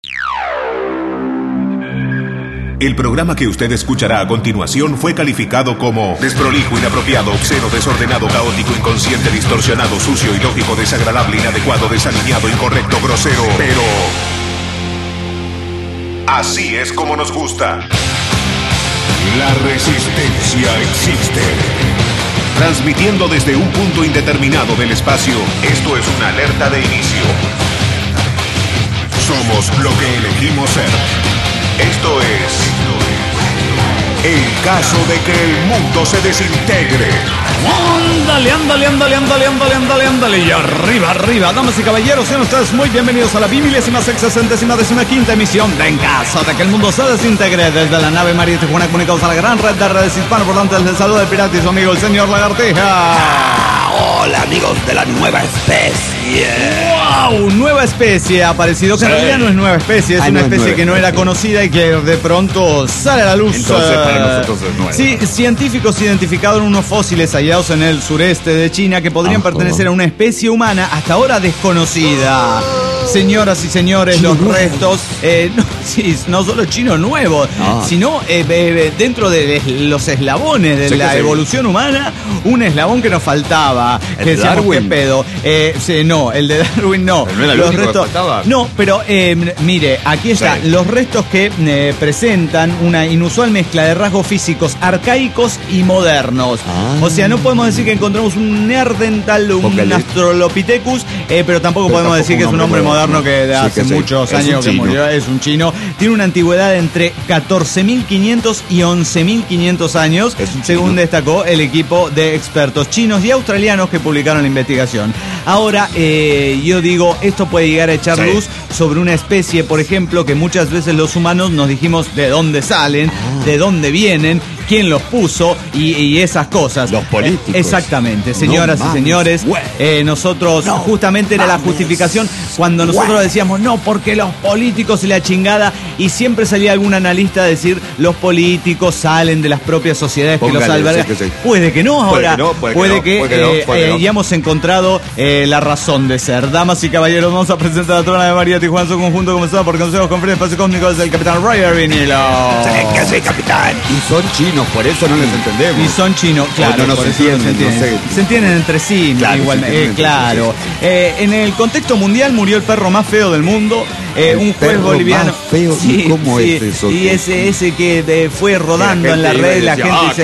El programa que usted escuchará a continuación fue calificado como desprolijo, inapropiado, obsceno, desordenado, caótico, inconsciente, distorsionado, sucio, ilógico, desagradable, inadecuado, desalineado, incorrecto, grosero, pero... así es como nos gusta. La resistencia existe. Transmitiendo desde un punto indeterminado del espacio, esto es una alerta de inicio. Somos lo que elegimos ser. Esto es el caso de que el mundo se desintegre. Ándale. Y arriba, damas y caballeros, sean ustedes muy bienvenidos a la 2665ª emisión de En caso de que el mundo se desintegre, desde la nave María Tijuana, comunicados a la gran red de redes hispanoparlantes. Les saluda el pirata y su amigo el señor Lagartija. Hola, amigos de la nueva especie. ¡Wow! Nueva especie ha aparecido, que en realidad no es nueva especie, es una especie que no era conocida y que de pronto sale a la luz. Entonces para nosotros es nueva. Sí, científicos identificaron unos fósiles hallados en el sureste de China que podrían pertenecer a una especie humana hasta ahora desconocida. Señoras y señores, chino los restos, no solo chino nuevo, sino dentro de los eslabones de la evolución humana, un eslabón que nos faltaba. ¿El de Darwin? ¿Qué pedo? No, el de Darwin no. ¿Pero no era los el único restos, que faltaba? no, pero mire, aquí está, los restos que presentan una inusual mezcla de rasgos físicos arcaicos y modernos. O sea, no podemos decir que encontramos un Neandertal, un Australopithecus, pero tampoco podemos decir que es un hombre moderno que de hace muchos años que murió. Es un chino. Tiene una antigüedad de entre 14.500 y 11.500 años, según destacó el equipo de expertos chinos y australianos que publicaron la investigación. Ahora, yo digo, esto puede llegar a echar luz sobre una especie, por ejemplo, que muchas veces los humanos nos dijimos de dónde salen, de dónde vienen, quién los puso y esas cosas. Los políticos. Exactamente, señoras y señores. Nosotros, justamente era la justificación cuando nosotros decíamos, no, porque los políticos y la chingada, y siempre salía algún analista a decir, los políticos salen de las propias sociedades que los albergan. Puede que no ahora, puede que hayamos encontrado la razón de ser. Damas y caballeros, vamos a presentar a Trona de María Tijuana, su conjunto comenzado por consejos con frente espacio cósmico desde el capitán Roger Vinilo. ¿Qué hace, capitán? Y son chinos, por eso no les entendemos. Y son chinos, claro, no por se eso entienden, no se entienden entre sí, igualmente, claro. En el contexto mundial murió el perro más feo del mundo, un juez boliviano. Más feo. ¿Y cómo es eso? Y ese que fue rodando en la red, la gente dice,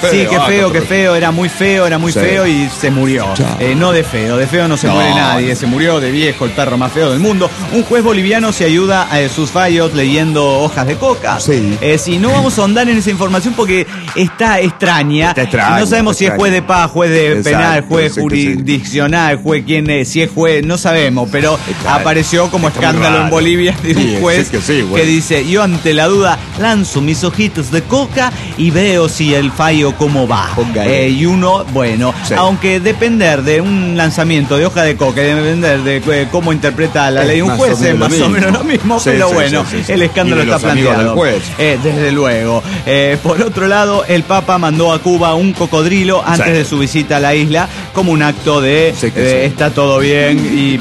qué feo, era muy feo y se murió. No de feo no se muere nadie, se murió de viejo, el perro más feo del mundo. Un juez boliviano se ayuda a sus fallos leyendo hojas de coca. Si no vamos a ahondar en esa información porque está extraña. No sabemos si es juez de paz, juez de penal, juez jurisdiccional, juez quién es, si es juez, no sabemos, pero apareció como escándalo en Bolivia de un juez que dice, yo ante la duda lanzo mis hojitas de coca y veo si el fallo cómo va. Y uno, aunque depender de un lanzamiento de hoja de coca y depender de cómo interpreta la ley un juez es más o menos lo mismo, pero el escándalo está planteado. Desde luego. Por otro lado, el Papa mandó a Cuba un cocodrilo antes de su visita a la isla como un acto de está todo bien. Y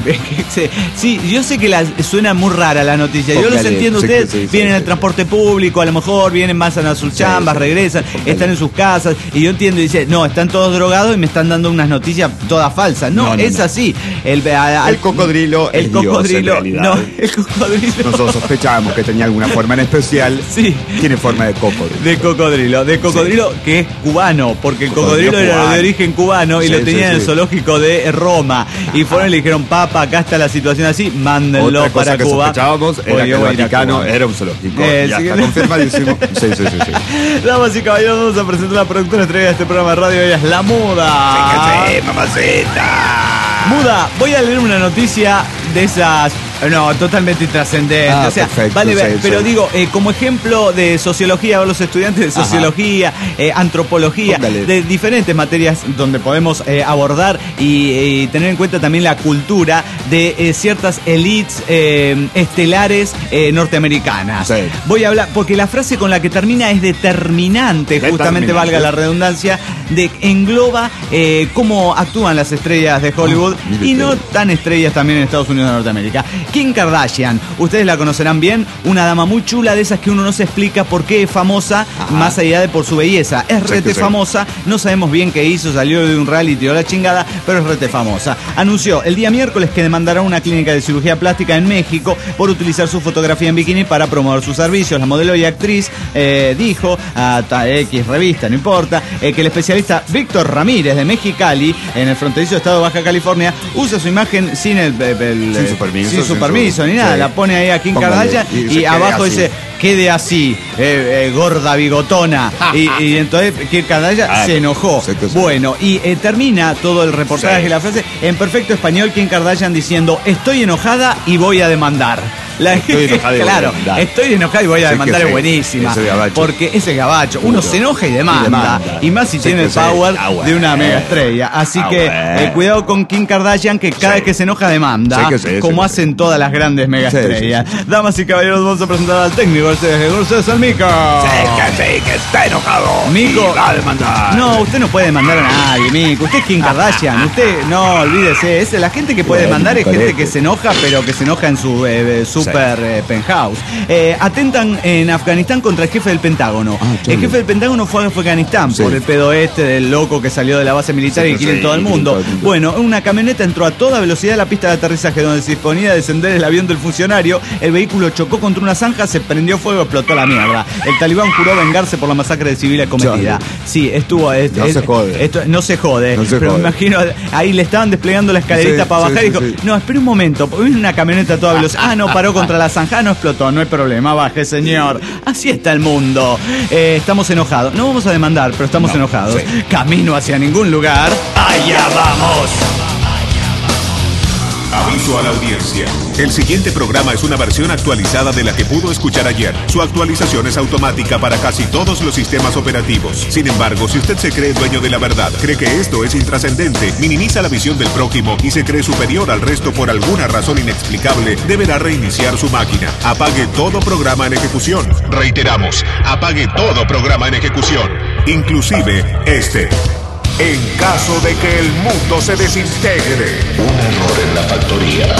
yo sé que suena muy rara la noticia. Yo los entiendo, ustedes vienen en el transporte público, a lo mejor vienen más a sus chambas, regresan, están en sus casas, y yo entiendo y dice, no, están todos drogados y me están dando unas noticias todas falsas. No, es así. El cocodrilo es Dios, en realidad. El cocodrilo. Nosotros sospechábamos que tenía alguna forma en especial. Tiene forma de cocodrilo. De cocodrilo que es cubano, porque el cocodrilo era de origen cubano y lo tenían en el zoológico de Roma. Y fueron y le dijeron, Papa, acá está la situación así, mándenlo para que Cuba. Sospechábamos era que el Vaticano era un zoológico. Ya está confirmadísimo. Damas y caballeros, vamos a presentar a la productora estrella de este programa de radio. Ella es La Muda. Mamacita. Muda, voy a leer una noticia de esas No, totalmente intrascendente. O sea, perfecto, vale, sí, pero sí. Digo, como ejemplo de sociología, a los estudiantes de sociología, antropología, de diferentes materias donde podemos abordar y tener en cuenta también la cultura de ciertas elites estelares norteamericanas. Sí. Voy a hablar, porque la frase con la que termina es determinante, justamente valga la redundancia, de engloba cómo actúan las estrellas de Hollywood y no tan estrellas también en Estados Unidos de Norteamérica. Kim Kardashian, ustedes la conocerán bien, una dama muy chula, de esas que uno no se explica por qué es famosa, más allá de por su belleza. Es rete famosa, no sabemos bien qué hizo, salió de un reality o la chingada, pero es rete famosa. Anunció el día miércoles que demandará una clínica de cirugía plástica en México por utilizar su fotografía en bikini para promover sus servicios. La modelo y actriz dijo a X revista, no importa, que el especialista Víctor Ramírez de Mexicali, en el fronterizo estado de Baja California, usa su imagen sin su permiso ni nada. La pone ahí a Kim Kardashian y abajo dice: quede así, gorda bigotona. Y entonces Kim Kardashian se enojó. Bueno, y termina todo el reportaje, la frase en perfecto español, Kim Kardashian diciendo: estoy enojada y voy a demandar. Estoy enojada y voy a demandar, es buenísima. Porque es el gabacho. Uno se enoja y demanda. Y más si tiene el power de una mega estrella. Así que cuidado con Kim Kardashian, que cada vez que se enoja demanda. Como hacen todas las grandes mega estrellas. Damas y caballeros, vamos a presentar al técnico. Es el Mico. Que está enojado. Mico va a demandar. No, usted no puede demandar a nadie, Mico. Usted es Kim Kardashian. Usted, no, olvídese. La gente que puede demandar es gente que se enoja, pero que se enoja en su super penthouse. Atentan en Afganistán contra el jefe del Pentágono. El jefe del Pentágono fue a Afganistán por el pedo del loco que salió de la base militar y quiere en todo el mundo. Bueno, una camioneta entró a toda velocidad a la pista de aterrizaje donde se disponía a descender el avión del funcionario. El vehículo chocó contra una zanja, se prendió fuego, explotó la mierda. El talibán juró vengarse por la masacre de civiles cometida. Sí, estuvo... No se jode. Pero me imagino, ahí le estaban desplegando la escalerita para bajar y dijo: no, espere un momento, viene una camioneta a toda velocidad. No, paró contra la zanja, no explotó, no hay problema, baje, señor. Así está el mundo. Estamos enojados. No vamos a demandar, pero estamos enojados. Camino hacia ningún lugar. ¡Allá vamos! Aviso a la audiencia. El siguiente programa es una versión actualizada de la que pudo escuchar ayer. Su actualización es automática para casi todos los sistemas operativos. Sin embargo, si usted se cree dueño de la verdad, cree que esto es intrascendente, minimiza la visión del prójimo y se cree superior al resto por alguna razón inexplicable, deberá reiniciar su máquina. Apague todo programa en ejecución. Reiteramos, apague todo programa en ejecución, inclusive este. En caso de que el mundo se desintegre. Un error en la factoría.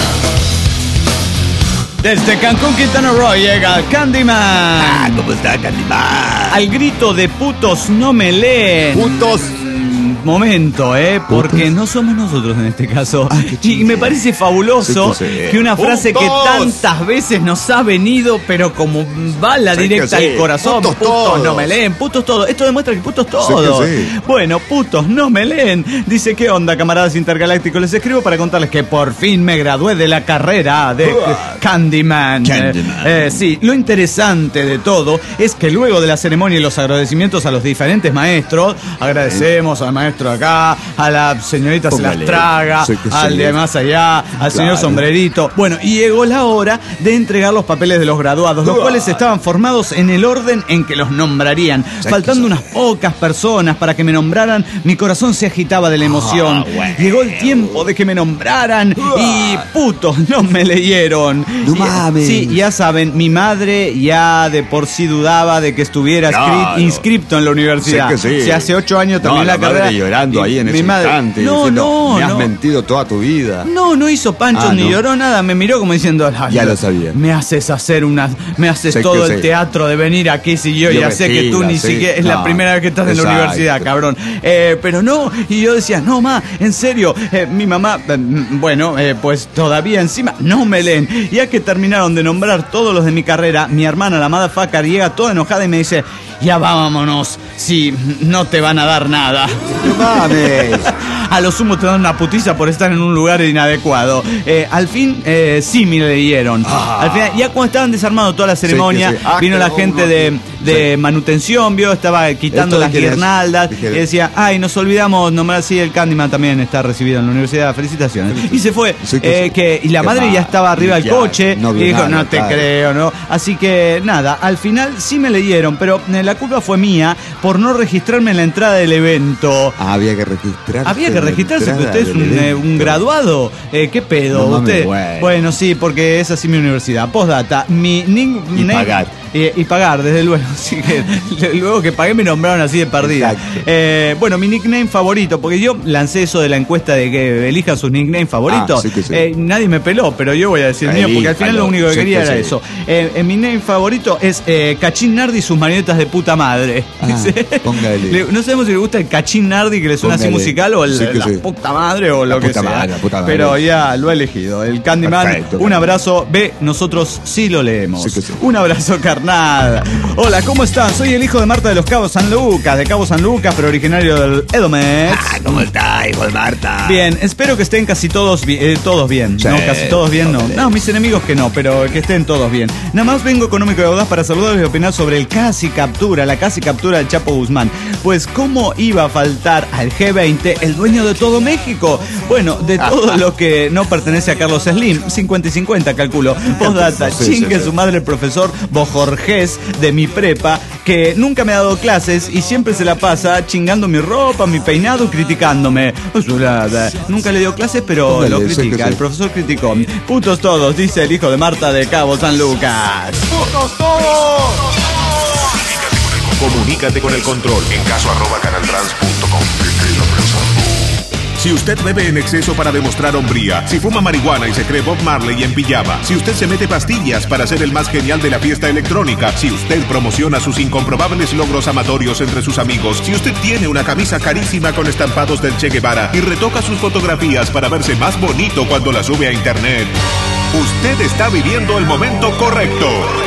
Desde Cancún, Quintana Roo llega Candyman. ¿Cómo está Candyman? Al grito de putos no me leen. Putos. Momento, porque no somos nosotros en este caso. Y me parece fabuloso que una frase que tantas veces nos ha venido, pero como bala directa al corazón. Putos no me leen, putos todos. Esto demuestra que putos todos. Bueno, putos no me leen. Dice: ¿qué onda, camaradas intergalácticos? Les escribo para contarles que por fin me gradué de la carrera de Candyman. Sí, lo interesante de todo es que luego de la ceremonia y los agradecimientos a los diferentes maestros, agradecemos al maestro acá, a la señorita se las traga, al de más allá, al señor sombrerito. Bueno, y llegó la hora de entregar los papeles de los graduados, los cuales estaban formados en el orden en que los nombrarían. Faltando unas pocas personas para que me nombraran, mi corazón se agitaba de la emoción. Llegó el tiempo de que me nombraran y putos no me leyeron. No mames. Sí, ya saben, mi madre ya de por sí dudaba de que estuviera inscripto en la universidad. Si hace 8 años terminé la carrera. Llorando ahí en ese instante. Me has mentido toda tu vida. No hizo pancho ni lloró nada. Me miró como diciendo: ya lo sabía. Me haces todo el teatro de venir aquí si yo ya sé que tú ni siquiera es la primera vez que estás en la universidad, cabrón. Pero no, y yo decía: no, ma, en serio, mi mamá, pues todavía encima no me leen. Ya que terminaron de nombrar todos los de mi carrera, mi hermana, la motherfucker, llega toda enojada y me dice: ya vámonos, si no te van a dar nada. No mames. A lo sumo te dan una putiza por estar en un lugar inadecuado. Al fin, sí me leyeron. Al final, ya cuando estaban desarmando toda la ceremonia, vino la gente de manutención, estaba quitando las guirnaldas y decía: ay, nos olvidamos nombrar así, el Candyman también está recibido en la universidad, felicitaciones. Y se fue. Y la madre ya estaba arriba del coche y dijo: no te creo, ¿no? Así que nada, al final sí me leyeron, pero la culpa fue mía por no registrarme en la entrada del evento. Había que registrarse. Que usted es un graduado. ¿Qué pedo? No, usted. Bueno, sí, porque es así mi universidad. Postdata. Y pagar. y pagar, desde luego. Así que luego que pagué me nombraron así de perdida. Bueno, mi nickname favorito, porque yo lancé eso de la encuesta de que elijan sus nicknames favoritos. Nadie me peló, pero yo voy a decir el mío, porque al final lo único que quería era eso. Mi nickname favorito es Cachín Nardi y sus marionetas de puta madre. Póngale. No sabemos si le gusta el Cachín Nardi, que le suena así musical, o la puta madre, o lo que sea. Madre. Pero ya lo he elegido. El Candyman. Perfecto, un abrazo. Nosotros sí lo leemos. Un abrazo, carnal. Hola, ¿cómo están? Soy el hijo de Marta de los Cabos San Lucas, de Cabo San Lucas, pero originario del Edomex. ¿Cómo está, hijo de Marta? Bien, espero que estén casi todos bien. Sí, no, casi todos bien, no. No, mis enemigos que no, pero que estén todos bien. Nada más vengo económico y audaz para saludarles y opinar sobre la casi captura del Chapo Guzmán. Pues, ¿cómo iba a faltar al G20 el dueño de todo México? Bueno, de todo lo que no pertenece a Carlos Slim, 50 y 50 calculo. Postdata, chingue su madre el profesor Bojorges de mi prepa, que nunca me ha dado clases y siempre se la pasa chingando mi ropa, mi peinado, criticándome. Nunca le dio clases, pero lo critica. El profesor criticó. Putos todos, dice el hijo de Marta de Cabo San Lucas. ¡Putos todos! Comunícate con el control en caso@canaltrans.com. Si usted bebe en exceso para demostrar hombría, si fuma marihuana y se cree Bob Marley en pijama, si usted se mete pastillas para ser el más genial de la fiesta electrónica, si usted promociona sus incomprobables logros amatorios entre sus amigos, si usted tiene una camisa carísima con estampados del Che Guevara y retoca sus fotografías para verse más bonito cuando la sube a internet, usted está viviendo el momento correcto,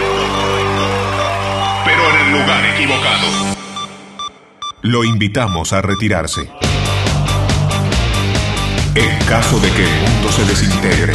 pero en el lugar equivocado. Lo invitamos a retirarse. En caso de que el mundo se desintegre.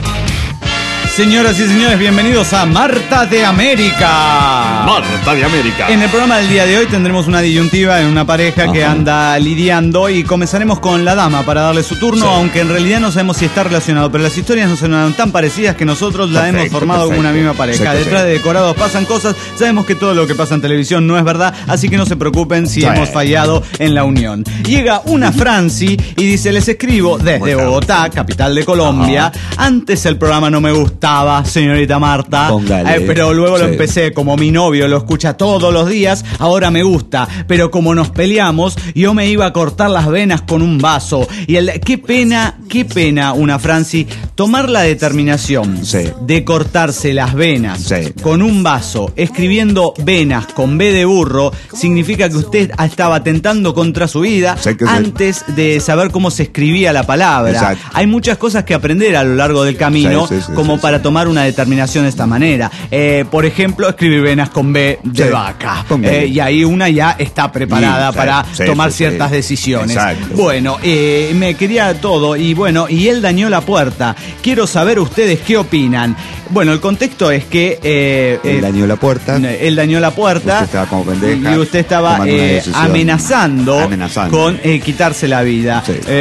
Señoras y señores, bienvenidos a Marta de América. Marta de América. En el programa del día de hoy tendremos una disyuntiva en una pareja que anda lidiando y comenzaremos con la dama para darle su turno, aunque en realidad no sabemos si está relacionado, pero las historias nos sonaron tan parecidas que nosotros la hemos formado como una misma pareja. Detrás de decorados pasan cosas, sabemos que todo lo que pasa en televisión no es verdad, así que no se preocupen si hemos fallado en la unión. Llega una Franci y dice: les escribo desde Bogotá, capital de Colombia. Antes el programa no me gustaba, señorita Marta, pero luego lo empecé, como mi novio lo escucha todos los días, ahora me gusta, pero como nos peleamos, yo me iba a cortar las venas con un vaso. Y qué pena, una Franci, tomar la determinación de cortarse las venas con un vaso, escribiendo venas con B de burro, significa que usted estaba atentando contra su vida antes de saber cómo se escribía la palabra. Hay muchas cosas que aprender a lo largo del camino, como para tomar una determinación de esta manera. Por ejemplo, escribir venas con B de vaca. Y ahí una ya está preparada para tomar ciertas decisiones. Bueno, me quería todo y bueno, y él dañó la puerta. Quiero saber ustedes qué opinan. Bueno, el contexto es que él dañó la puerta. Él dañó la puerta. Usted estaba como pendeja. Y usted estaba amenazando con quitarse la vida.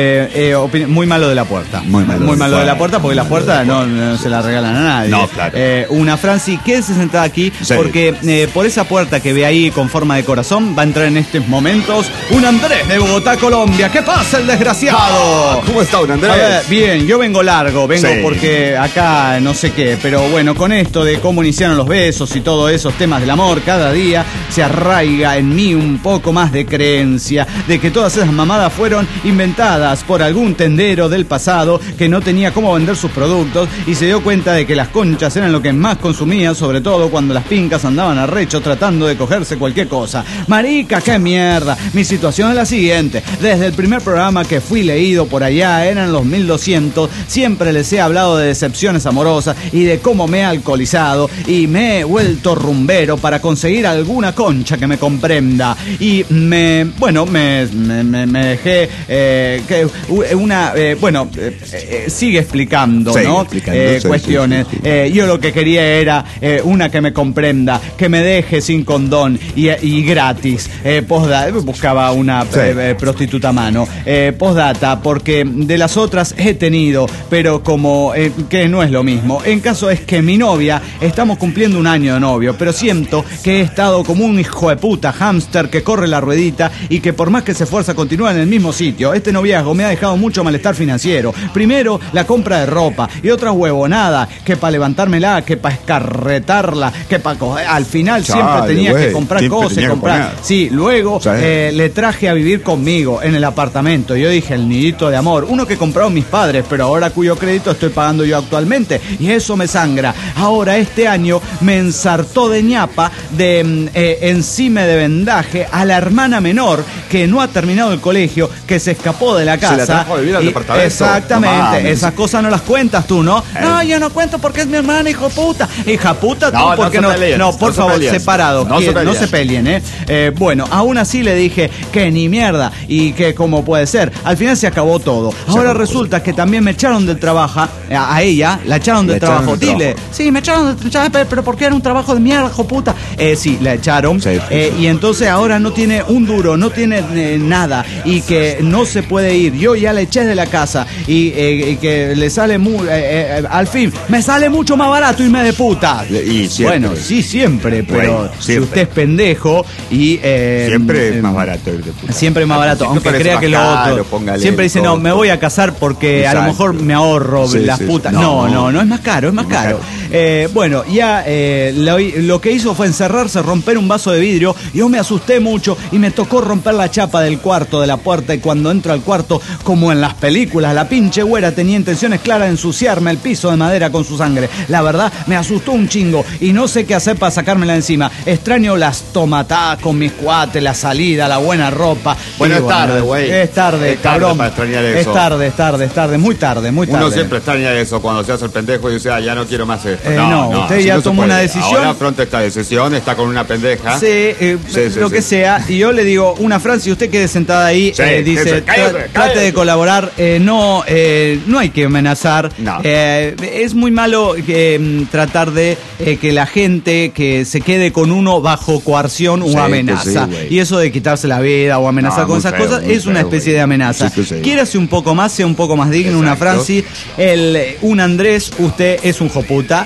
Muy malo de la puerta. Muy malo de la puerta, porque la puerta no se la regalan a nadie. No, claro. Una Franci, quédese sentada aquí, porque por esa puerta que ve ahí con forma de corazón va a entrar en estos momentos un Andrés de Bogotá, Colombia. ¿Qué pasa, el desgraciado? ¿Cómo está, un Andrés? A ver, bien, yo vengo largo, porque acá no sé qué, pero bueno, con esto de cómo iniciaron los besos y todos esos temas del amor, cada día se arraiga en mí un poco más de creencia de que todas esas mamadas fueron inventadas por algún tendero del pasado que no tenía cómo vender sus productos y se dio cuenta de que las conchas eran lo que más consumía, sobre todo cuando las pincas andaban arrecho tratando de cogerse cualquier cosa. Marica, qué mierda. Mi situación es la siguiente: desde el primer programa que fui leído por allá, eran los 1200, siempre les he hablado de decepciones amorosas y de cómo me he alcoholizado y me he vuelto rumbero para conseguir alguna concha que me comprenda. Y me dejé sigue explicando, ¿no? Cuestiones. Yo lo que quería era una que me comprenda, que me deje sin condón y gratis. Buscaba una prostituta a mano. Postdata, porque de las otras he tenido, pero como que no es lo mismo. En caso es que mi novia, estamos cumpliendo un año de novio, pero siento que he estado como un hijo de puta hámster que corre la ruedita y que por más que se esfuerza continúa en el mismo sitio. Este noviazgo me ha dejado mucho malestar financiero. Primero, la compra de ropa y otra huevonada, que para levantármela, que para escarretarla, que para coger. Al final siempre tenía que comprar cosas y comprar. Sí, luego le traje a vivir conmigo en el apartamento. Yo dije, el nidito de amor. Uno que compraron mis padres, pero ahora cuyo crédito estoy pagando yo actualmente. Y eso me sangra. Ahora este año me ensartó de ñapa de encima de vendaje a la hermana menor que no ha terminado el colegio, que se escapó de la casa. Se la trajo a vivir al departamento. Exactamente. Esas cosas no las cuentas tú, ¿no? No, yo no cuento porque es mi hermana, hijo puta. Hija puta, tú, porque no. No, por favor, separados. No se peleen, bueno, aún así le dije que ni mierda y que cómo puede ser. Al final se acabó todo. Ahora resulta que también me echaron del trabajo. A ella la echaron del trabajo. Dile, sí, me echaron del trabajo, pero ¿por qué era un trabajo de mierda, hijo puta? Sí, la echaron. Y entonces ahora no tiene un duro, no tiene nada y que no se puede ir. Yo ya la eché de la casa y que le sale muy... al fin, me sale mucho más barato irme de puta. Y siempre. Bueno, sí, siempre, pero si usted es pendejo y... siempre es más barato ir de puta. Siempre es más barato, aunque crea que lo otro... Siempre dice, no, me voy a casar porque a lo mejor me ahorro las putas. No, es más caro, es más caro. Bueno, ya lo que hizo fue encerrarse, romper un vaso de vidrio. Yo me asusté mucho y me tocó romper la chapa del cuarto, de la puerta, y cuando entro al cuarto, como en las películas, la pinche güera tenía intenciones claras de ensuciarme el piso de madera con su sangre. La verdad, me asustó un chingo y no sé qué hacer para sacármela encima. Extraño las tomatadas con mis cuates, la salida, la buena ropa. Bueno, es tarde, güey. Es tarde, cabrón. Para extrañar eso. Es tarde, muy tarde. Uno siempre extraña eso cuando se hace el pendejo y dice, ya no quiero más esto. Usted ya tomó una decisión. Ahora afronta esta decisión, está con una pendeja. Lo que sea. Y yo le digo una frase y usted quede sentada ahí, dice, trate de colaborar, no hay que amenazar. No. Es muy malo tratar de que la gente que se quede con uno bajo coerción o amenaza. Y eso de quitarse la vida o amenazar con esas cosas es una especie de amenaza. Quiérase un poco más, sea un poco más digno. Una Franci, un Andrés, usted es un joputa.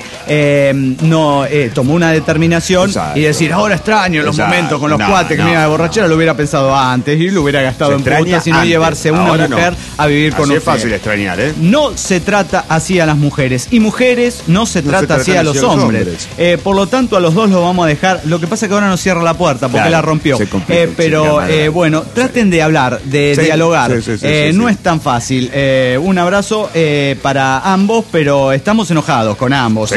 Tomó una determinación y decir, ahora extraño los momentos con los cuates que me iba de borrachera, lo hubiera pensado antes y lo hubiera gastado en putas y no llevarse una mujer a vivir con usted. Es fácil extrañar, No se trata así a las mujeres y mujeres no se trata así a los hombres. Por lo tanto, a los dos los vamos a dejar. Lo que pasa es que ahora no cierra la puerta porque la rompió. Pero bueno, traten de hablar, de dialogar. No es tan fácil. Un abrazo para ambos, pero estamos enojados con ambos.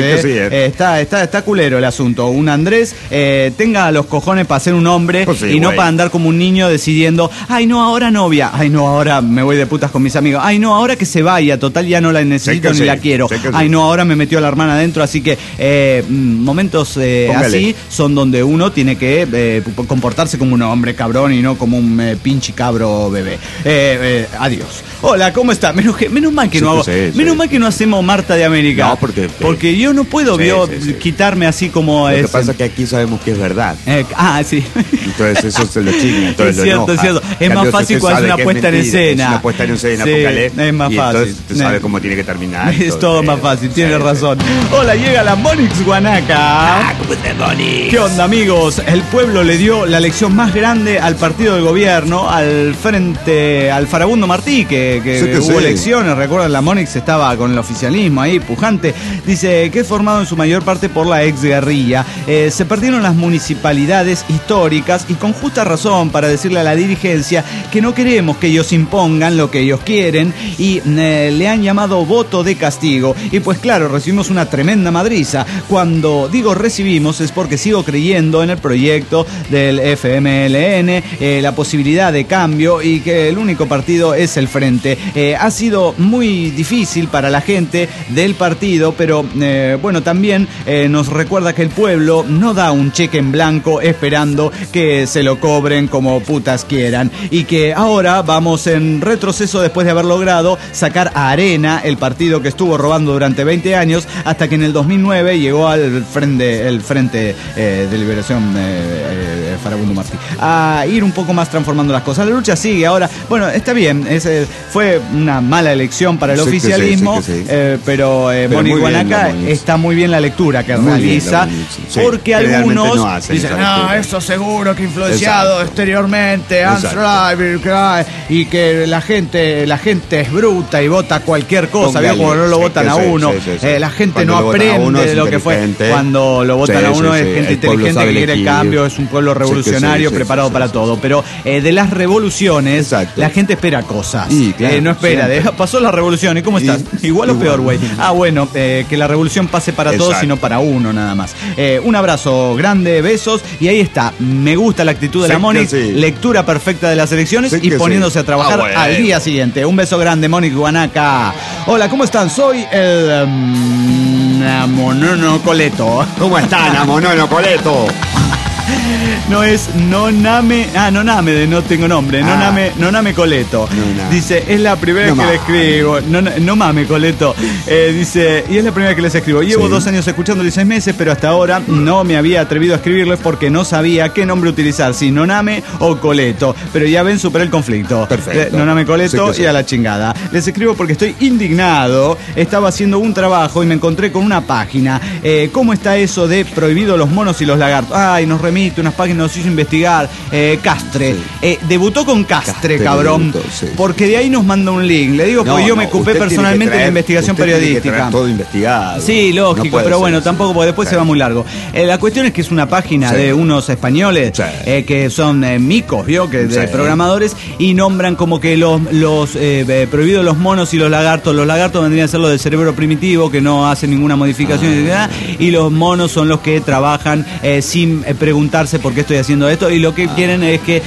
Está culero el asunto. Un Andrés tenga los cojones para ser un hombre y no para andar como un niño decidiendo, ay no, ahora novia, ay no, ahora me voy de putas con mis amigos, ay no, ahora que se vaya, total ya no la necesito ni la quiero, ay no, ahora me metió la hermana adentro, así que momentos así son donde uno tiene que comportarse como un hombre cabrón y no como un pinche cabro bebé. Adiós. Hola, ¿cómo está? Menos mal que menos mal que no hacemos Marta de América. No, porque yo no puedo quitarme así como lo que pasa es que aquí sabemos que es verdad. Sí. Entonces eso se lo chinga. Es cierto. Es más fácil cuando es una puesta en escena. Es una puesta en escena, es más fácil. Entonces tú sabes cómo tiene que terminar. Es todo más fácil, tiene razón. Hola, llega la Monix Guanaca. ¿Cómo estás, Monix? ¿Qué onda, amigos? El pueblo le dio la lección más grande al partido del gobierno, al frente, al Farabundo Martí, que hubo elecciones. Recuerdan, la Monix estaba con el oficialismo ahí, pujante. Dice que es formado en su mayor parte por la exguerrilla. Se perdieron las municipalidades históricas y con justa razón para decirle a la dirigencia que no queremos que ellos impongan lo que ellos quieren y le han llamado voto de castigo. Y pues claro, recibimos una tremenda madriza. Cuando digo recibimos es porque sigo creyendo en el proyecto del FMLN, la posibilidad de cambio y que el único partido es el Frente. Ha sido muy difícil para la gente del partido, pero bueno, también nos recuerda que el pueblo no da un cheque en blanco esperando que se lo cobren como putas quieran y que ahora vamos en retroceso después de haber logrado sacar a Arena, el partido que estuvo robando durante 20 años, hasta que en el 2009 llegó al Frente de Liberación Farabundo Martí, a ir un poco más transformando las cosas. La lucha sigue ahora. Bueno, está bien, fue una mala elección para el oficialismo, pero Moni Guanaca está muy bien la lectura que realiza, porque algunos dicen, eso seguro que influenciado exteriormente, y que la gente es bruta y vota cualquier cosa, ¿vio? Como no lo votan a uno, la gente no aprende de lo que fue. Cuando lo votan a uno es gente inteligente que quiere el cambio, es un pueblo revolucionario preparado para todo. Pero de las revoluciones, la gente espera cosas. No espera, pasó la revolución, ¿y cómo estás? Igual o peor, güey. Bueno, que la revolución pase para todos y no para uno nada más. Un abrazo grande, besos, y ahí está. Me gusta la actitud de la Mónica, lectura perfecta de las elecciones y poniéndose a trabajar al día siguiente. Un beso grande, Mónica Guanaca. Hola, ¿cómo están? Soy el Monono Coleto. ¿Cómo están, Monono Coleto? No es Noname, Noname de No Tengo Nombre, Noname Coleto. Dice, es la primera que le escribo. No mame, Coleto. Dice, y es la primera que les escribo. Llevo 2 años escuchándolo y 6 meses, pero hasta ahora no me había atrevido a escribirles porque no sabía qué nombre utilizar, si Noname o Coleto. Pero ya ven, superé el conflicto. Perfecto. Noname Coleto y a la chingada. Les escribo porque estoy indignado. Estaba haciendo un trabajo y me encontré con una página. ¿Cómo está eso de prohibido los monos y los lagartos? Ay, nos remite unas páginas, nos hizo investigar. Castre. Debutó con Castre, cabrón. Porque de ahí nos manda un link. Le digo, porque yo me ocupé personalmente de la investigación periodística. Todo investigado. Sí, lógico, pero bueno, tampoco, porque después se va muy largo. La cuestión es que es una página de unos españoles que son micos, ¿vio? Que de programadores, y nombran como que los prohibidos los monos y los lagartos. Los lagartos vendrían a ser los del cerebro primitivo, que no hacen ninguna modificación, y los monos son los que trabajan sin preguntarse por qué estoy haciendo esto, y lo que quieren es que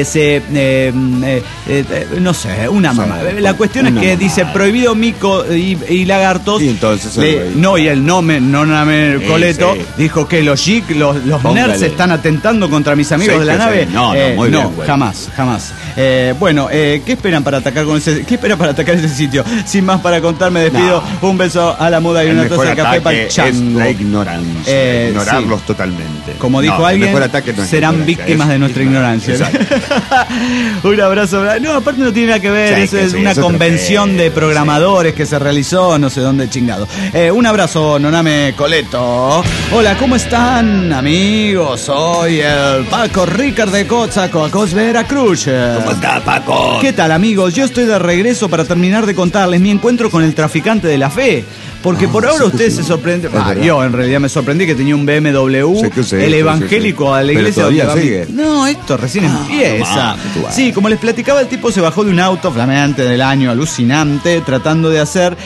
no sé, una mamá. La cuestión es que dice prohibido mico y lagartos, y entonces y el Noname Coleto dijo que los nerds están atentando contra mis amigos de la nave. Jamás. Bueno, ¿qué esperan para atacar ese sitio? Sin más para contar, me despido. Un beso a la muda y una taza de café para el chango. La ignorancia, ignorarlos totalmente. Como dijo alguien, serán víctimas de nuestra ignorancia. Un abrazo. No, aparte no tiene nada que ver, es una convención de programadores que se realizó no sé dónde chingado. Un abrazo, Noname Coleto. Hola, ¿cómo están, amigos? Soy el Paco Ricard de Coatzacoalcos, Veracruz. ¿Cómo está, Paco? ¿Qué tal, amigos? Yo estoy de regreso para terminar de contarles mi encuentro con el traficante de la fe. Porque por ahora ustedes se sorprenden. Yo en realidad me sorprendí que tenía un BMW, el evangélico a la iglesia. ¿Todavía sigue? No, esto recién empieza. Sí, como les platicaba, el tipo se bajó de un auto flameante del año, alucinante, tratando de hacer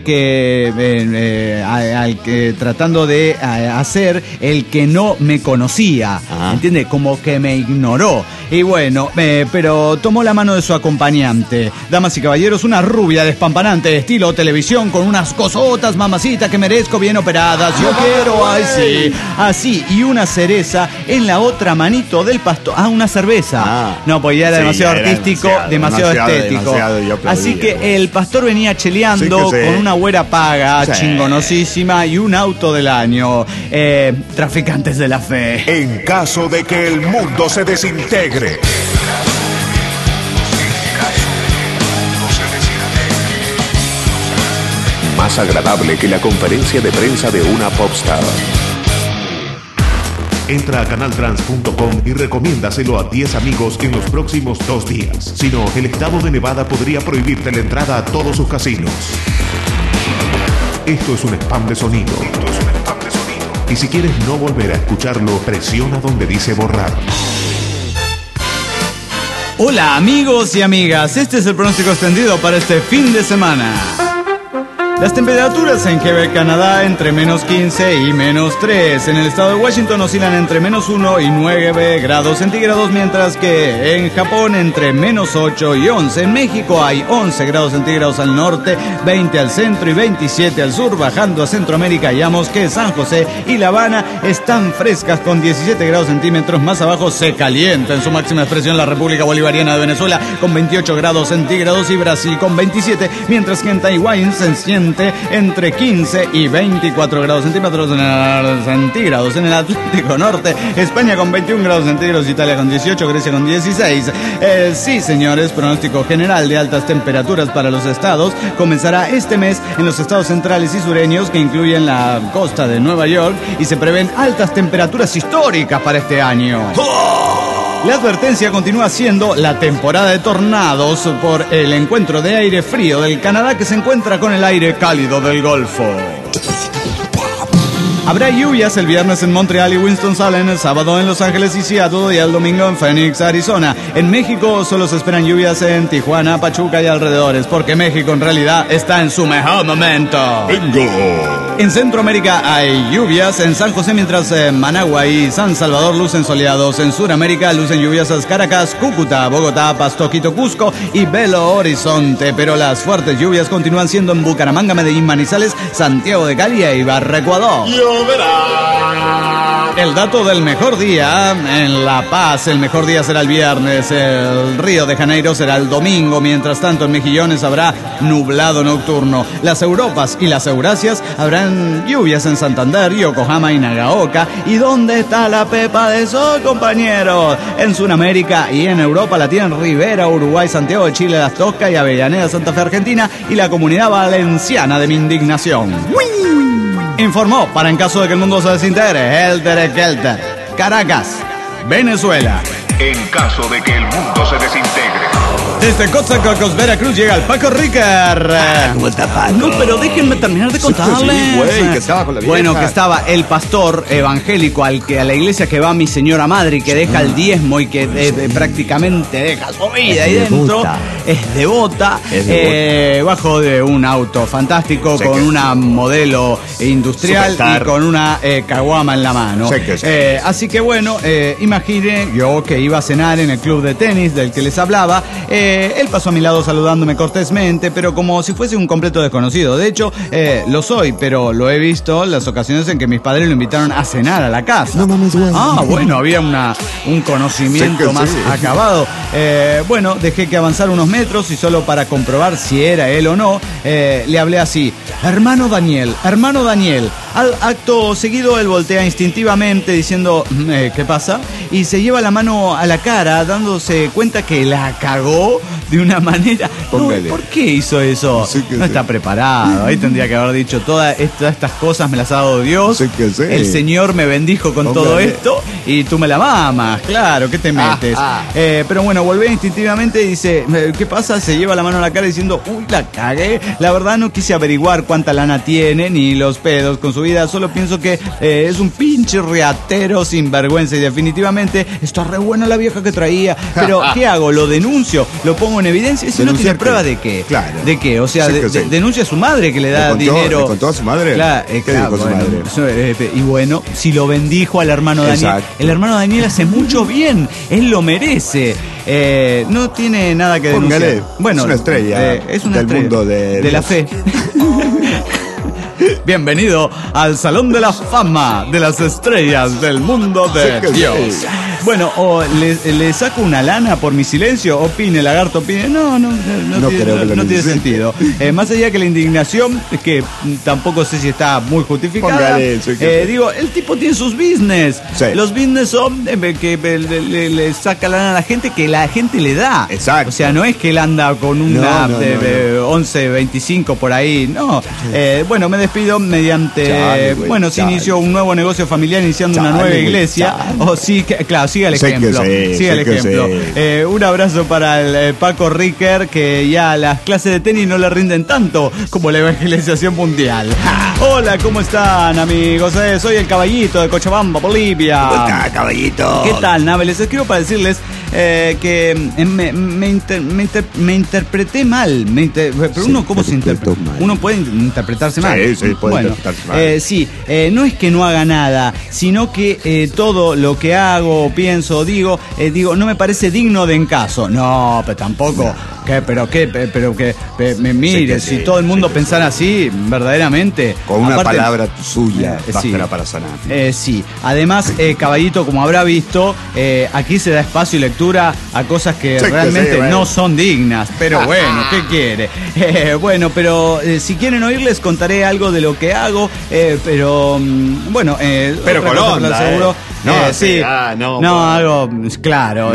hacer el que no me conocía. ¿Entiende? Como que me ignoró. Y bueno, pero tomó la mano de su acompañante. Damas y caballeros, una rubia despampanante, estilo televisión, con unas cosotas, mamacita, que merezco bien operadas. Yo quiero, así, y una cereza en la otra manito del pastor. Una cerveza. No, pues ya era demasiado artístico, demasiado estético. Así que el pastor venía cheleando con una güera paga, chingonosísima, y un auto del año. Traficantes de la fe. En caso de que el mundo se desintegre. Más agradable que la conferencia de prensa de una popstar. Entra a canaltrans.com y recomiéndaselo a 10 amigos en los próximos 2 días. Si no, el estado de Nevada podría prohibirte la entrada a todos sus casinos. Esto es un spam de sonido. Y si quieres no volver a escucharlo, presiona donde dice borrar. Hola, amigos y amigas. Este es el pronóstico extendido para este fin de semana. Las temperaturas en Quebec, Canadá, entre menos 15 y menos 3. En el estado de Washington oscilan entre menos 1 y 9 grados centígrados, mientras que en Japón entre menos 8 y 11. En México hay 11 grados centígrados al norte, 20 al centro y 27 al sur. Bajando a Centroamérica, hallamos que San José y La Habana están frescas con 17 grados centímetros. Más abajo se calienta en su máxima expresión la República Bolivariana de Venezuela con 28 grados centígrados y Brasil con 27, mientras que en Taiwán se enciende caliente entre 15 y 24 grados centígrados en el Atlántico Norte. España con 21 grados centígrados, Italia con 18, Grecia con 16. Sí, señores, pronóstico general de altas temperaturas para los estados comenzará este mes en los estados centrales y sureños, que incluyen la costa de Nueva York, y se prevén altas temperaturas históricas para este año. La advertencia continúa siendo la temporada de tornados por el encuentro de aire frío del Canadá que se encuentra con el aire cálido del Golfo. Habrá lluvias el viernes en Montreal y Winston-Salem, el sábado en Los Ángeles y Seattle y el domingo en Phoenix, Arizona. En México solo se esperan lluvias en Tijuana, Pachuca y alrededores, porque México en realidad está en su mejor momento. ¡Bingo! En Centroamérica hay lluvias en San José, mientras Managua y San Salvador lucen soleados. En Sudamérica lucen lluviosas Caracas, Cúcuta, Bogotá, Pasto, Quito, Cusco y Belo Horizonte. Pero las fuertes lluvias continúan siendo en Bucaramanga, Medellín, Manizales, Santiago de Cali e Ibarra, Ecuador. El dato del mejor día: en La Paz el mejor día será el viernes, el Río de Janeiro será el domingo, mientras tanto en Mejillones habrá nublado nocturno. Las Europas y las Eurasias habrán lluvias en Santander, Yokohama y Nagaoka. ¿Y dónde está la pepa de sol, compañeros? En Sudamérica y en Europa la tienen Rivera, Uruguay, Santiago de Chile, Las Toscas y Avellaneda, Santa Fe, Argentina, y la Comunidad Valenciana de mi indignación. Informó, para en caso de que el mundo se desintegre, Helter Skelter, Caracas, Venezuela. En caso de que el mundo se desintegre. Desde Coatzacoalcos, Veracruz, llega el Paco Ricker. ¿Cómo está, Paco? No, pero déjenme terminar de contarles. Sí, güey, que estaba con la vieja. Bueno, que estaba el pastor evangélico a la iglesia que va mi señora madre, que deja el diezmo y que prácticamente deja su vida ahí dentro. Es devota. Bajo de un auto fantástico, con una modelo industrial Superstar. Y con una caguama en la mano. Así que bueno, imagine yo que iba a cenar en el club de tenis del que les hablaba. Él pasó a mi lado saludándome cortésmente, pero como si fuese un completo desconocido. De hecho, lo soy, pero lo he visto en las ocasiones en que mis padres lo invitaron a cenar a la casa. No mames, güey. Bueno, había un conocimiento más acabado. Bueno, dejé que avanzara unos metros y solo para comprobar si era él o no, le hablé así: hermano Daniel. Al acto seguido, él voltea instintivamente diciendo, ¿qué pasa? Y se lleva la mano a la cara, dándose cuenta que la cagó de una manera. No, ¿por qué hizo eso? No está preparado. Ahí tendría que haber dicho, todas estas cosas me las ha dado Dios. El Señor me bendijo con todo esto y tú me la mamas. Claro, ¿qué te metes? Pero bueno, volvé instintivamente y dice, ¿qué pasa? Se lleva la mano a la cara diciendo, uy, la cagué. La verdad no quise averiguar cuánta lana tiene ni los pedos con su vida. Solo pienso que es un pinche riatero sin vergüenza y definitivamente está re buena la vieja que traía. Pero ¿qué hago? ¿Lo denuncio? ¿Lo pongo en evidencia? Si no tiene prueba de qué. Claro. ¿De qué? O sea, denuncia a su madre que le da dinero. ¿Le contó a su madre? Claro, ¿Qué dijo su madre? Y bueno, si lo bendijo al hermano Daniel. El hermano Daniel hace mucho bien. Él lo merece. No tiene nada que denunciar. Póngale, bueno, es una estrella. Es una del estrella mundo de la fe. Bienvenido al Salón de la Fama de las Estrellas del Mundo de Dios. Sí. Bueno, o le saco una lana por mi silencio, opine, lagarto, opine. No tiene sentido. Más allá que la indignación, que tampoco sé si está muy justificada. Digo, el tipo tiene sus business. Sí. Los business son que le saca la lana a la gente que la gente le da. Exacto. O sea, no es que él anda con una 11.25 por ahí. No. Bueno, me despido mediante... se inició un nuevo negocio familiar iniciando una nueva iglesia. Siga el ejemplo. Un abrazo para el Paco Ricker, que ya las clases de tenis no le rinden tanto como la evangelización mundial. Hola, ¿cómo están, amigos? Soy el Caballito de Cochabamba, Bolivia. ¿Cómo está, Caballito? ¿Qué tal, nave? Les escribo para decirles que me interpreté mal. Pero uno, ¿cómo se interpreta? Uno puede interpretarse mal. Sí, puede interpretarse mal. No es que no haga nada, sino que todo lo que hago, pienso, digo, no me parece digno de encaso. No, pero tampoco. Pero que me mire, si todo el mundo pensara así, verdaderamente. Con una palabra suya bastará para sanar. Sí, además, Caballito, como habrá visto, aquí se da espacio y lectura a cosas que realmente no son dignas. Pero bueno, ¿qué quiere? Bueno, pero si quieren oír, les contaré algo de lo que hago, pero bueno, pero con onda, seguro. Sí, algo claro.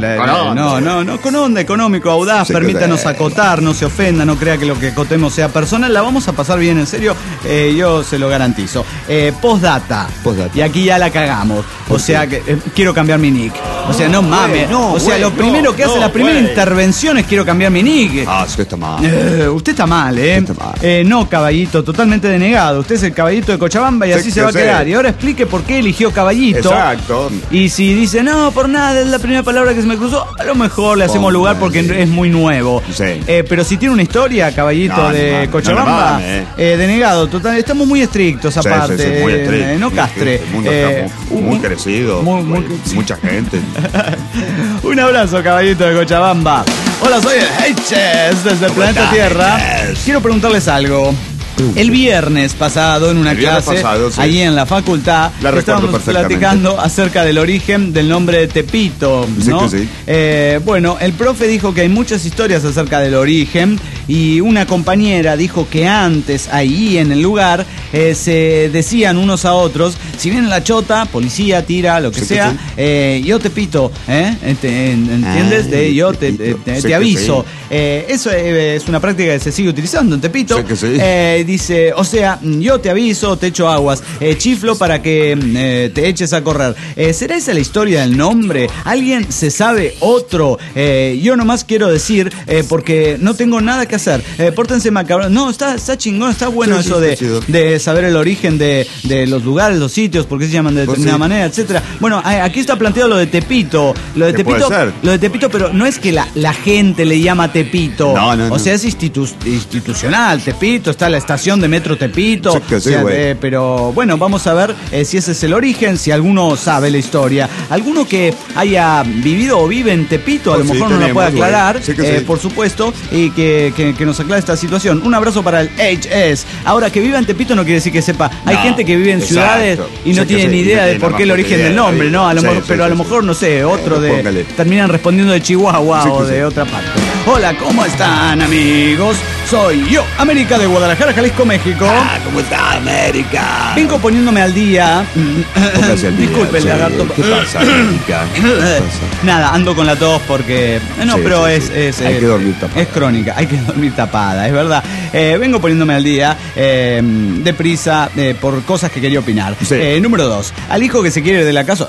Con onda, económico, audaz, permítanos acotar, no se ofenda, no crea que lo que acotemos sea personal, la vamos a pasar bien, en serio, yo se lo garantizo. Postdata. Y aquí ya la cagamos. O sea que quiero cambiar mi nick. O sea, no mames. Lo primero que hace la primera intervención es quiero cambiar mi nick. Usted está mal. Usted está mal, no, Caballito, totalmente denegado. Usted es el Caballito de Cochabamba y así se va a quedar. Y ahora explique por qué eligió Caballito. Exacto. Y si dice, no, por nada, es la primera palabra que se me cruzó, a lo mejor le hacemos lugar porque es muy nuevo. Sí. Pero si tiene una historia, Caballito de Cochabamba, denegado, total, estamos muy estrictos aparte. Muy estrictos. No castre. El mundo está muy crecido. Mucha gente. Un abrazo, Caballito de Cochabamba. Hola, soy el H.S. desde el planeta Tierra. Quiero preguntarles algo. El viernes pasado, en una clase, ahí en la facultad, estábamos platicando acerca del origen del nombre de Tepito, ¿no? Sí. Bueno, el profe dijo que hay muchas historias acerca del origen y una compañera dijo que antes, ahí en el lugar, se decían unos a otros, si viene la chota, policía, tira, lo que sea, yo te pito, ¿entiendes? Yo te aviso. Eso es una práctica que se sigue utilizando en Tepito. Dice, o sea, yo te aviso, te echo aguas, chiflo para que te eches a correr. ¿Será esa la historia del nombre? ¿Alguien se sabe otro? Yo nomás quiero decir, porque no tengo nada que hacer. Pórtense macabro. No, está chingón, está bueno eso de saber el origen de los lugares, los sitios, por qué se llaman de determinada manera, etcétera. Bueno, aquí está planteado lo de Tepito. Lo de Tepito, pero no es que la gente le llama Tepito. No. O sea, es institucional. Tepito, está la estación de Metro Tepito. Pero bueno, vamos a ver si ese es el origen, si alguno sabe la historia. Alguno que haya vivido o vive en Tepito, a lo mejor nos la puede aclarar, por supuesto, y que nos aclare esta situación. Un abrazo para el HS. Ahora, que viva en Tepito no quiere decir que sepa. Hay gente que vive en ciudades y no tiene ni idea de por qué el origen del nombre, ¿no? A lo mejor, pero a lo mejor, no sé, terminan respondiendo de Chihuahua o de otra parte. Hola, ¿cómo están, amigos? Soy yo, América de Guadalajara, Jalisco, México. ¿Cómo está, América? Vengo poniéndome al día. Disculpe, el lagarto. ¿Qué pasa, América? Nada, ando con la tos porque... pero es hay que dormir tapada. Es crónica, hay que dormir tapada, es verdad. Vengo poniéndome al día, deprisa, por cosas que quería opinar. Número 2. Al hijo que se quiere ir de la casa...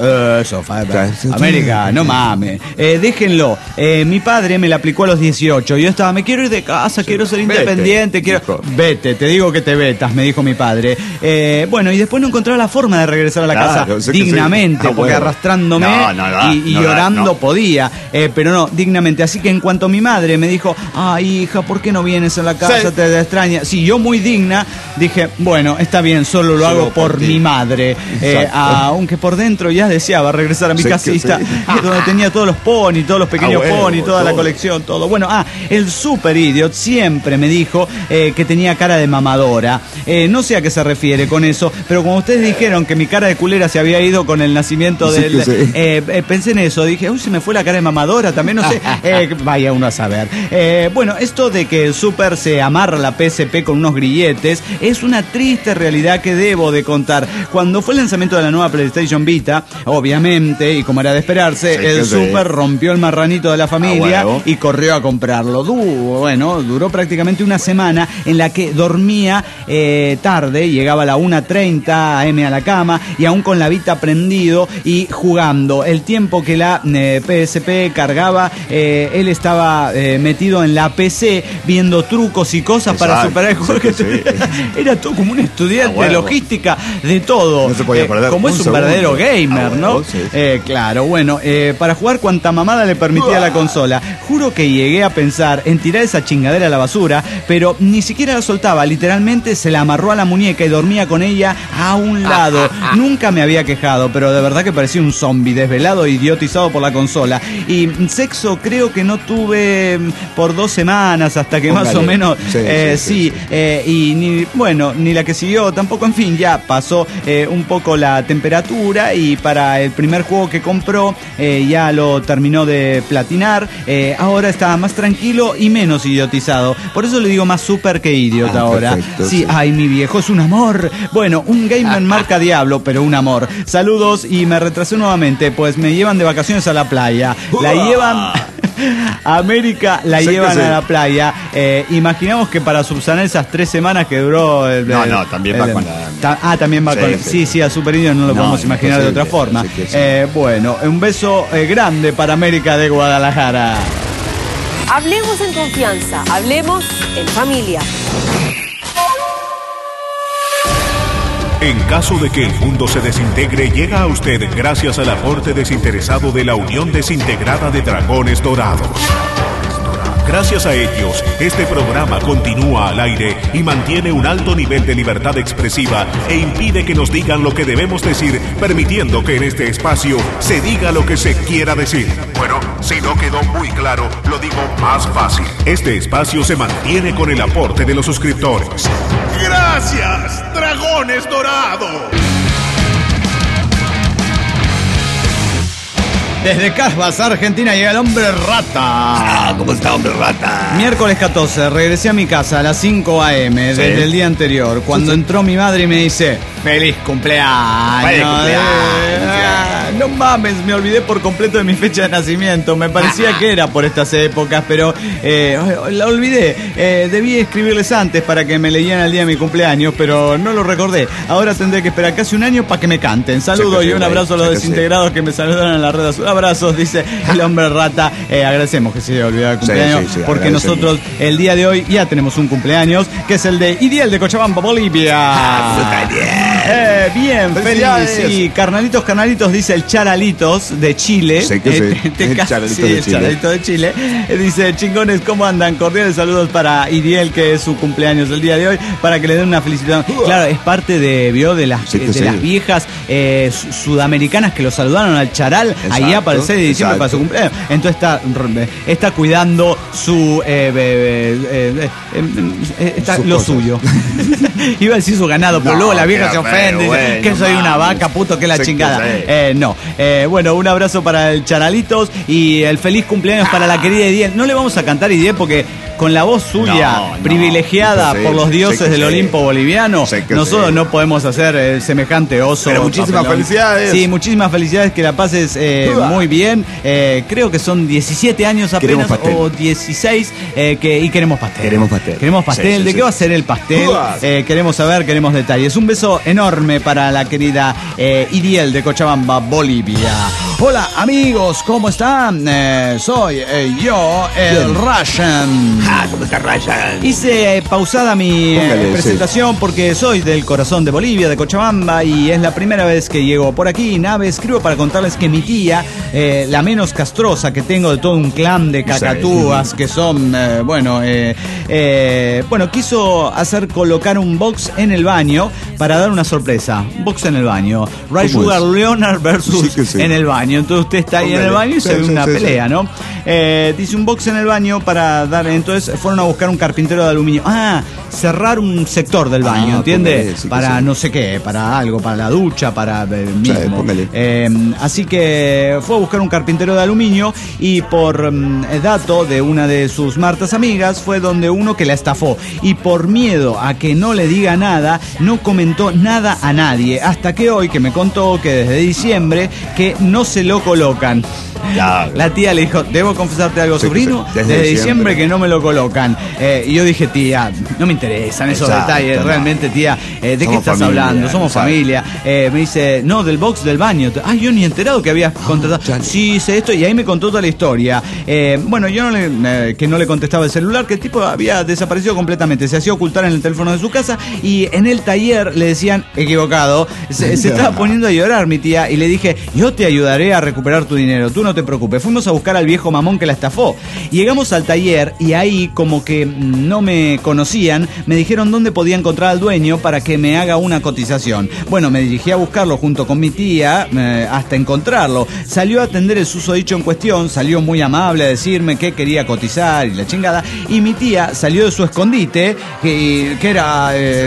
América, no mames. Déjenlo. Mi padre me la aplicó a los 18. Yo estaba, me quiero ir de casa, quiero ser independiente, Vete, te digo que te vetas, me dijo mi padre. Bueno, y después no encontraba la forma de regresar a la casa dignamente, porque arrastrándome y llorando podía, pero no, dignamente. Así que en cuanto mi madre me dijo, hija, ¿por qué no vienes a la casa? Te extraña. Sí, yo muy digna dije, bueno, está bien, solo lo hago por mi madre. Aunque por dentro ya deseaba regresar a mi casita, donde tenía todos los pony, todos los pequeños pony, toda la colección, todo. Bueno, el Super Idiot siempre me dijo que tenía cara de mamadora. No sé a qué se refiere con eso, pero como ustedes dijeron que mi cara de culera se había ido con el nacimiento del... pensé en eso, dije, se me fue la cara de mamadora, también no sé. Vaya uno a saber. Bueno, esto de que el Super se amarra la PSP con unos grilletes es una triste realidad que debo de contar. Cuando fue el lanzamiento de la nueva PlayStation Vita, obviamente, y como era de esperarse, el Super rompió el marranito de la familia y corrió a comprarlo. Duró prácticamente una semana en la que dormía tarde, llegaba a la 1:30 AM a la cama y aún con la Vita prendido y jugando. El tiempo que la PSP cargaba, él estaba metido en la PC viendo trucos y cosas para superar el juego. Era todo como un estudiante de logística, de todo. No se podía perder. Como es un verdadero gamer, ¿no? Claro, bueno, para jugar cuanta mamada le permitía la consola. Juro que llegué a pensar en tirar esa chingadera a la basura ahora, pero ni siquiera la soltaba, literalmente se la amarró a la muñeca y dormía con ella a un lado. Nunca me había quejado, pero de verdad que parecía un zombie, desvelado e idiotizado por la consola. Y sexo creo que no tuve por 2 semanas, hasta que más o menos, y ni la que siguió tampoco, en fin, ya pasó un poco la temperatura, y para el primer juego que compró ya lo terminó de platinar. Ahora está más tranquilo y menos idiotizado, por eso le digo más super que idiota ahora. Perfecto, sí, ay, mi viejo es un amor. Bueno, un gamer marca Diablo, pero un amor. Saludos, y me retrasé nuevamente, pues me llevan de vacaciones a la playa. La llevan a América, llevan a la playa. Imaginamos que para subsanar esas 3 semanas que duró también va con la... también va con... Sí, a Super Indio no lo podemos imaginar de otra forma. Bueno, un beso grande para América de Guadalajara. Hablemos en confianza, hablemos en familia. En caso de que el mundo se desintegre, llega a usted gracias al aporte desinteresado de la Unión Desintegrada de Dragones Dorados. Gracias a ellos, este programa continúa al aire y mantiene un alto nivel de libertad expresiva e impide que nos digan lo que debemos decir, permitiendo que en este espacio se diga lo que se quiera decir. Bueno, si no quedó muy claro, lo digo más fácil. Este espacio se mantiene con el aporte de los suscriptores. ¡Gracias, Dragones Dorados! Desde Casbas, Argentina, llega el Hombre Rata. ¿Cómo está, Hombre Rata? Miércoles 14, regresé a mi casa a las 5 a.m. desde el día anterior, cuando entró mi madre y me dice: ¡Feliz cumpleaños! ¡Feliz cumpleaños! No mames, me olvidé por completo de mi fecha de nacimiento. Me parecía que era por estas épocas, pero la olvidé. Debí escribirles antes para que me leyeran el día de mi cumpleaños, pero no lo recordé. Ahora tendré que esperar casi un año para que me canten. Saludos y un abrazo a los desintegrados que me saludaron en la red azul. Abrazos, dice el Hombre Rata. Agradecemos que se haya olvidado el cumpleaños, porque nosotros el día de hoy ya tenemos un cumpleaños, que es el de Idiel de Cochabamba, Bolivia. Bien, feliz. Sí, carnalitos, dice el Charalitos de Chile. Sé que el Charalitos de Chile. Dice: chingones, ¿cómo andan? Cordiales saludos para Idiel, que es su cumpleaños el día de hoy, para que le den una felicitación. Claro, es parte de las viejas sudamericanas que lo saludaron al Charal. Exacto, allá para el 6 de diciembre para su cumpleaños. Entonces está cuidando su lo suyo. Iba a decir su ganado, pero luego la vieja se ofende, dice que soy una vaca, puto, que la chingada. No. Bueno, un abrazo para el Charalitos y el feliz cumpleaños para la querida Idiel. No le vamos a cantar Idiel porque con la voz suya privilegiada por los dioses del Olimpo boliviano, nosotros no podemos hacer semejante oso. Pero muchísimas felicidades. Sí, muchísimas felicidades, que la pases muy bien. Creo que son 17 años apenas o 16 y queremos pastel. Queremos pastel. Sí, ¿de qué va a ser el pastel? Queremos saber, queremos detalles. Un beso enorme para la querida Idiel de Cochabamba, Bolivia. Hola amigos, ¿cómo están? Soy yo, el Russian. ¿Cómo está Russian? Hice pausada mi presentación porque soy del corazón de Bolivia, de Cochabamba, y es la primera vez que llego por aquí. Nave, escribo para contarles que mi tía, la menos castrosa que tengo de todo un clan de cacatúas que son, quiso hacer colocar un box en el baño para dar una sorpresa. Box en el baño. Ray Sugar Leonard versus en el baño. Entonces usted está ahí en el baño y se ve una pelea, ¿no? Dice un box en el baño para dar. Entonces fueron a buscar un carpintero de aluminio. Cerrar un sector del baño, ¿entiende? Para no sé qué, para algo, para la ducha, para el mismo. Así que fue a buscar un carpintero de aluminio y por dato de una de sus martas amigas fue donde uno que la estafó. Y por miedo a que no le diga nada, no comentó nada a nadie. Hasta que hoy, que me contó que desde diciembre que no se lo colocan. La tía le dijo: debo confesarte algo, sobrino, desde diciembre que no me lo colocan. Y yo dije: tía, no me interesan esos detalles, realmente, tía, ¿de qué estás hablando? Somos familia. Me dice: no, del box del baño. Yo ni enterado que habías contratado. Sí, hice esto, y ahí me contó toda la historia. Yo no le contestaba el celular, que el tipo había desaparecido completamente, se hacía ocultar en el teléfono de su casa, y en el taller le decían: equivocado. Se estaba poniendo a llorar mi tía, y le dije: yo te ayudaré a recuperar tu dinero, tú no te te preocupes. Fuimos a buscar al viejo mamón que la estafó. Llegamos al taller y ahí, como que no me conocían, me dijeron dónde podía encontrar al dueño para que me haga una cotización. Bueno, me dirigí a buscarlo junto con mi tía hasta encontrarlo. Salió a atender el susodicho en cuestión, salió muy amable a decirme que quería cotizar y la chingada. Y mi tía salió de su escondite, que era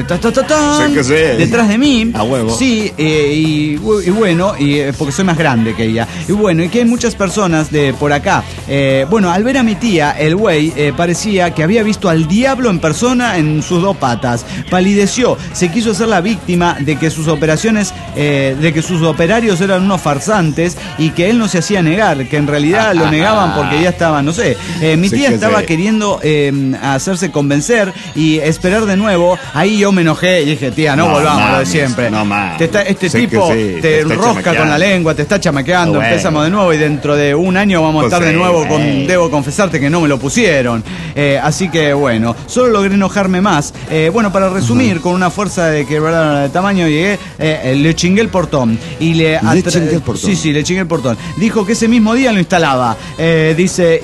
detrás de mí. A huevo. Sí, y bueno, porque soy más grande que ella. Y bueno, y que hay muchas personas de por acá. Bueno, al ver a mi tía, el güey parecía que había visto al diablo en persona en sus dos patas. Palideció, se quiso hacer la víctima de que sus operaciones, de que sus operarios eran unos farsantes y que él no se hacía negar, que en realidad lo negaban porque ya estaban, no sé. Mi tía estaba queriendo hacerse convencer y esperar de nuevo. Ahí yo me enojé y dije, tía, no volvamos a lo de siempre. No más. Este tipo te enrosca con la lengua, te está chamaqueando, empezamos de nuevo y dentro de un año vamos a estar de nuevo con... Debo confesarte que no me lo pusieron. Así que bueno, solo logré enojarme más. Bueno, para resumir, con una fuerza de quebrar de tamaño llegué, le chingué el portón. Y le chingué el portón. Sí, le chingué el portón. Dijo que ese mismo día lo instalaba. Dice,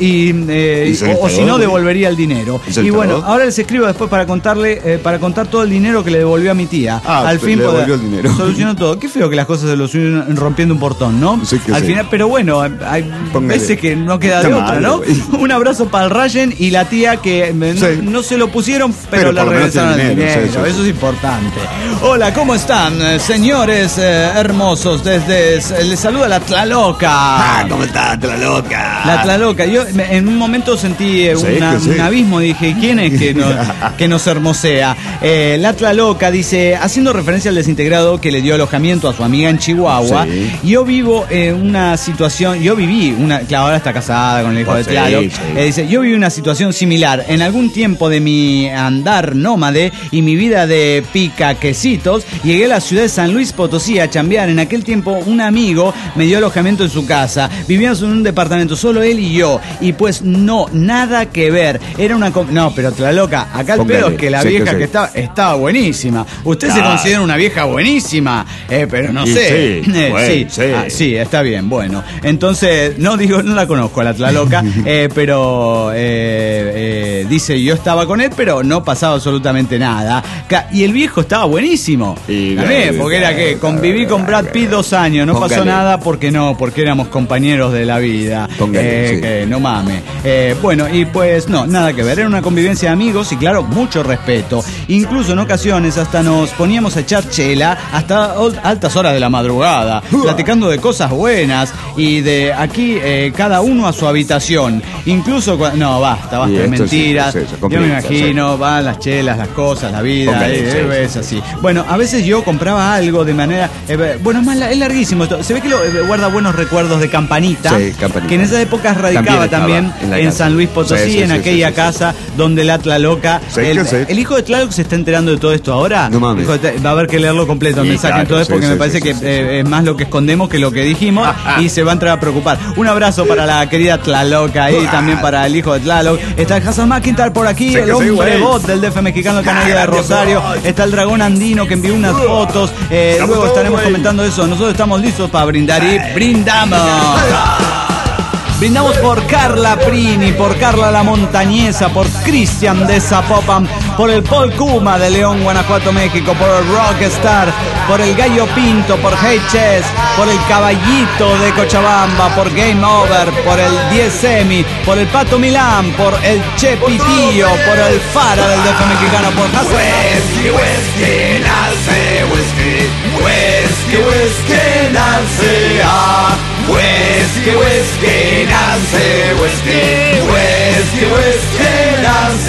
o si no, devolvería el dinero. Y bueno, ahora les escribo después para contarle, para contar todo el dinero que le devolvió a mi tía. Al fin le devolvió el dinero. Solucionó todo. Qué feo que las cosas se lo suben rompiendo un portón, ¿no? Sí, al final, pero bueno, hay veces que no queda de otra, ¿no? Un abrazo para el Rayen y la tía que no se lo pusieron, pero le regresaron el dinero. Eso es importante. Hola, ¿cómo están, señores hermosos? Les saluda la Tlaloca. ¿Cómo está Tlaloca? La Tlaloca. Yo en un momento sentí un abismo. Dije, ¿quién es que nos hermosea? La Tlaloca dice, haciendo referencia al desintegrado que le dio alojamiento a su amiga en Chihuahua, yo vivo una situación, claro, ahora está casada con el hijo de Tlaloc. Dice, yo viví una situación similar. En algún tiempo de mi andar nómade y mi vida de pica quesitos, llegué a la ciudad de San Luis Potosí a chambear. En aquel tiempo un amigo me dio alojamiento en su casa. Vivíamos en un departamento, solo él y yo. Y pues no, nada que ver. Era una... No, pero Tlaloca, acá el pedo es que la vieja que estaba buenísima. Usted se considera una vieja buenísima, pero no sé. Sí, está bien, bueno. Entonces, no la conozco a la Tlaloca, pero dice, yo estaba con él, pero no pasaba absolutamente nada. Y el viejo estaba buenísimo. También, porque era que conviví con Brad Pitt 2 años, no pasó nada porque éramos compañeros de la vida. No mames. Bueno, y pues no, nada que ver. Era una convivencia de amigos y claro, mucho respeto. Incluso en ocasiones hasta nos poníamos a echar chela hasta altas horas de la madrugada, platicando de cosas buenas y de aquí cada uno a su habitación. Incluso no, basta de mentiras. Yo me imagino, van las chelas, las cosas, la vida, es así. Bueno, a veces yo compraba algo de manera... bueno, es larguísimo esto. Se ve que guarda buenos recuerdos de Campanita, que en esa época radicaba también en San Luis Potosí, en aquella casa donde la Tlaloca... El hijo de Tlaloc se está enterando de todo esto ahora. No mames. Va a haber que leerlo completo el mensaje, entonces, porque me parece que es más lo que escondemos que lo que dijimos y se va a entrar a preocupar. Un abrazo para la querida Tlaloca y también para el hijo de Tlaloc. Está el Hassan McIntyre por aquí, el hombre bot del DF mexicano, Canalla de Rosario. Está el dragón andino que envió unas fotos. Luego estaremos comentando eso. Nosotros estamos listos para brindar y brindamos. Brindamos por Carla Prini, por Carla la Montañesa, por Cristian de Zapopan, por el Paul Kuma de León, Guanajuato, México, por el Rockstar, por el Gallo Pinto, por Hey Chess, por el Caballito de Cochabamba, por Game Over, por el 10 Semi, por el Pato Milán, por el Che Pitillo, por el Fara del DF mexicano, por Whisky, whisky, Nancy, whisky, whisky, whisky, Nancy, whisky, whisky, Nancy, whisky, whisky, whisky,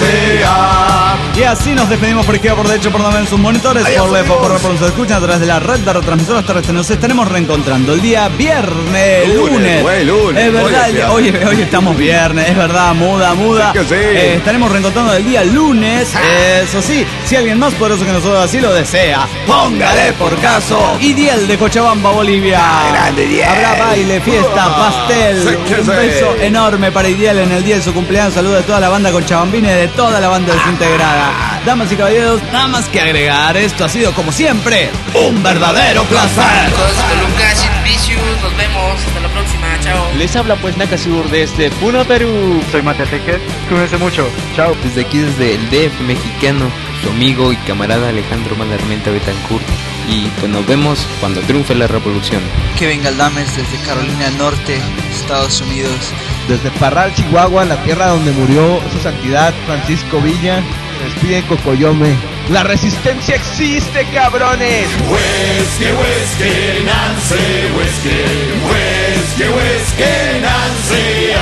Nancy, Y así nos despedimos por izquierda, por derecho, por donde ven sus monitores, por lejos, por donde nos escuchan a través de la red de retransmisoras terrestres. Nos estaremos reencontrando el día viernes, lunes. Es verdad, hoy estamos viernes, es verdad, muda. Estaremos reencontrando el día lunes. Eso sí, si alguien más poderoso que nosotros así lo desea, póngale por caso. Y Diel de Cochabamba, Bolivia. Habrá baile, fiesta, pastel. Un beso enorme para Idiel en el día de su cumpleaños. Saludos de toda la banda cochabambina y de toda la banda desintegrada. Damas y caballeros, nada más que agregar. Esto ha sido, como siempre, un verdadero placer. Lucas, Vicious, nos vemos. Hasta la próxima. Chao. Les habla pues Nakasur desde Puno, Perú. Soy Mateteque, cuídense mucho, chao. Desde aquí, desde el DF mexicano, su amigo y camarada Alejandro Malarmenta Betancourt. Y pues nos vemos cuando triunfe la revolución. Kevin Galdames desde Carolina del Norte, Estados Unidos. Desde Parral, Chihuahua, la tierra donde murió su santidad Francisco Villa, se despide Cocoyome. ¡La resistencia existe, cabrones! Whisky, whisky, Nancy, whisky, whisky, whisky, Nancy.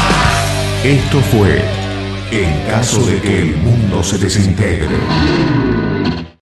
Esto fue En caso de que el mundo se desintegre.